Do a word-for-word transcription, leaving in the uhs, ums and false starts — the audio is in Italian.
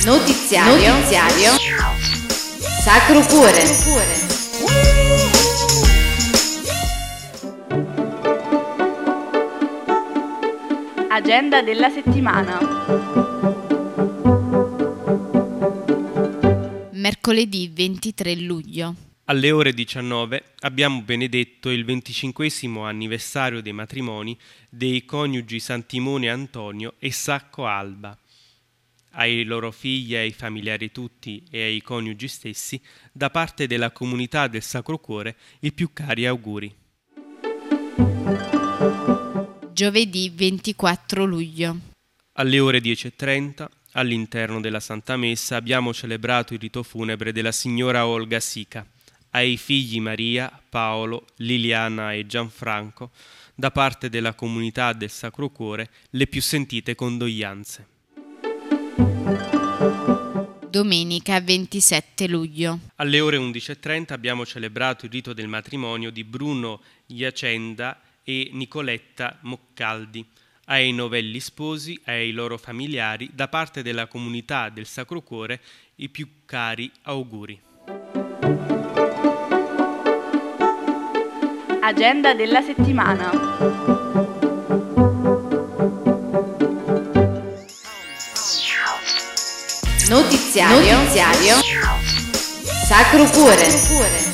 Notiziario, Notiziario Sacro Cuore. Agenda della settimana. Mercoledì ventitré luglio. Alle ore diciannove abbiamo benedetto il venticinquesimo anniversario dei matrimoni dei coniugi Santimone Antonio e Sacco Alba. Ai loro figli, ai familiari tutti e ai coniugi stessi, da parte della comunità del Sacro Cuore, i più cari auguri. Giovedì ventiquattro luglio. Alle ore dieci e trenta, all'interno della Santa Messa, abbiamo celebrato il rito funebre della signora Olga Sica. Ai figli Maria, Paolo, Liliana e Gianfranco, da parte della comunità del Sacro Cuore, le più sentite condoglianze. Domenica ventisette luglio. Alle ore undici e trenta abbiamo celebrato il rito del matrimonio di Bruno Iacenda e Nicoletta Moccaldi. Ai novelli sposi e ai loro familiari, da parte della comunità del Sacro Cuore, i più cari auguri. Agenda della settimana. Notiziario, Notiziario Sacro Cuore.